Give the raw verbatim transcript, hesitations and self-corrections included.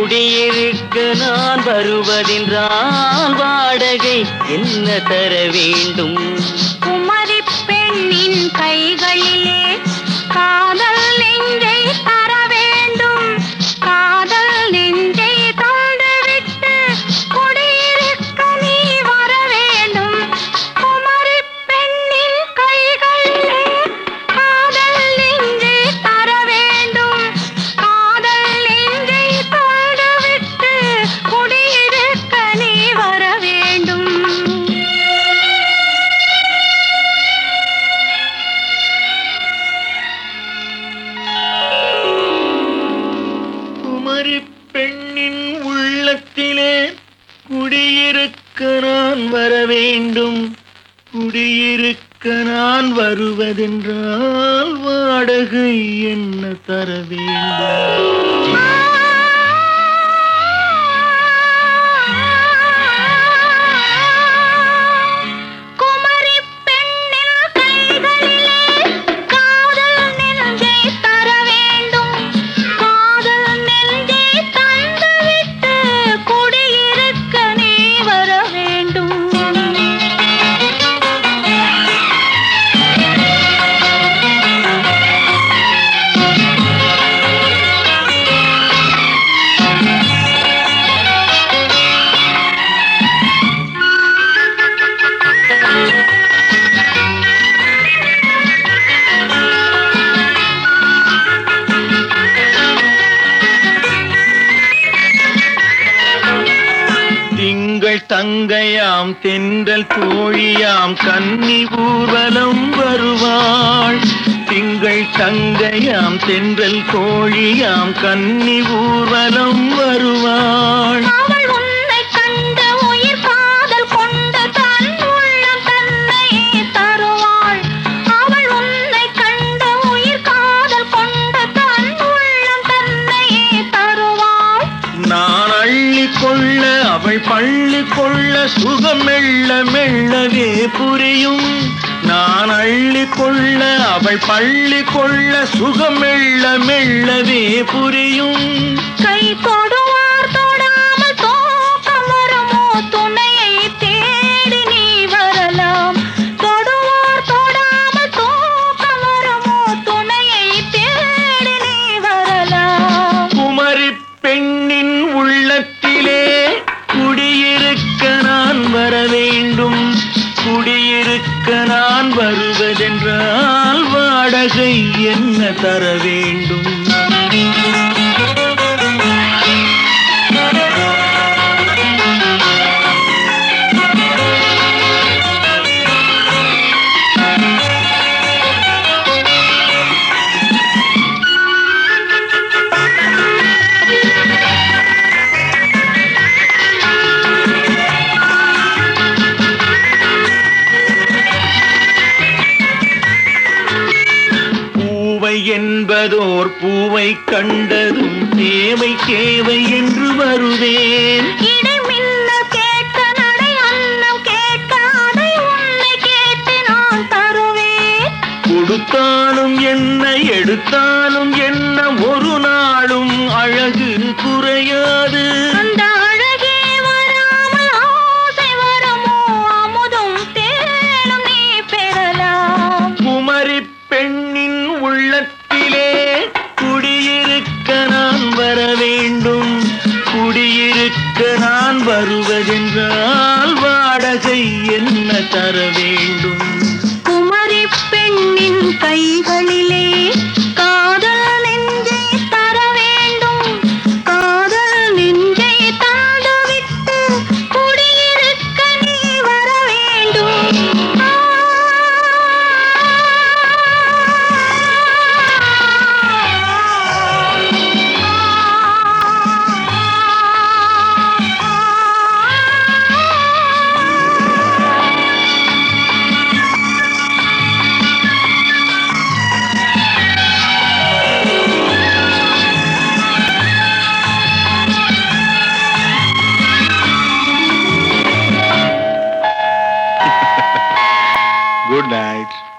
குடியிருக்க நான் வருவதென்றால் வாடகை என்ன தர வேண்டும்? குமரி பெண்ணின் கைகளிலே காதல் நெஞ்சை தர வேண்டும். காதல் நெஞ்சை தந்துவிட்டு குடியிருக்க நீ வர வேண்டும். குமரி பெண்ணின் கைகளிலே காதல் நெஞ்சை தர வேண்டும். காதல் நெஞ்சை தந்துவிட்டு குடியிருக்க நீ வர வேண்டும். குமரி பெண்ணின் உள்ளத்திலே குடியிருக்க நான் வர வேண்டும். குடியிருக்க நான் வருவதென்றால் வாடகை என்ன தர வேண்டும்? குமரி பெண்ணின் கைகளிலே காதல் நெஞ்சை தர வேண்டும். காதல் நெஞ்சை தந்துவிட்டு குடியிருக்க நீ வர வேண்டும். திங்கள் தங்கையாம் தென்றல் தோழியாம் கன்னி ஊர்வலம் வருவாள். திங்கள் தங்கையாம் தென்றல் தோழியாம் கன்னி ஊர்வலம் வருவாள். அவள் உன்னை கண்டு உயிர் காதல் கொண்டு தன் உள்ளம் தன்னையே தருவாள். அவள் உன்னை கண்டு உயிர் காதல் கொண்டு தன் உள்ளம் தன்னையே தருவாள். நான் அள்ளி கொள்ள அவள் பள்ளி கொள்ள சுகம் மெல்ல மெல்லவே புரியும். நான் அள்ளி கொள்ள அவள் பள்ளி கொள்ள சுகம் மெல்ல மெல்லவே புரியும். கை தொடுவார் தொடாமல் தூக்கம் வருமோ? துணையை தேடி நீ வரலாம். தொடுவார் தொடாமல் தூக்கம் வருமோ? துணையை தேடி நீ வரலாம். குமரி பெண்ணின் உள்ளத்திலே குடியிருக்க நான் வர வேண்டும். குடியிருக்க நான் வருவதென்றால் வாடகை என்ன தர வேண்டும்? என்பதோர் பூவை கண்டதும் தேவை தேவை என்று வருவேன். இடைமில்ல கேட்க நடை அன்னம் கேட்க அதை உன்னை கேட்டு நான் தருவேன். கொடுத்தாலும் என்ன எடுத்தாலும் என்ன ஒரு நாளும் அழகு குறையாது. அந்த அழகே வராமல் ஆசை வரமோ? அமுதும் தேனும் நீ பெறலாம். குமரி பெண்ணின் உள்ளத்திலே குடியிருக்க நான் வர வேண்டும். குடியிருக்க நான் வருவதென்றால் வாடகை என்ன தர வேண்டும்? குமரி பெண்ணின் கைகளிலே காதல் நெஞ்சை தர வேண்டும். காதல் நெஞ்சை தந்துவிட்டு குடியிருக்க நீ வர வேண்டும். Good night.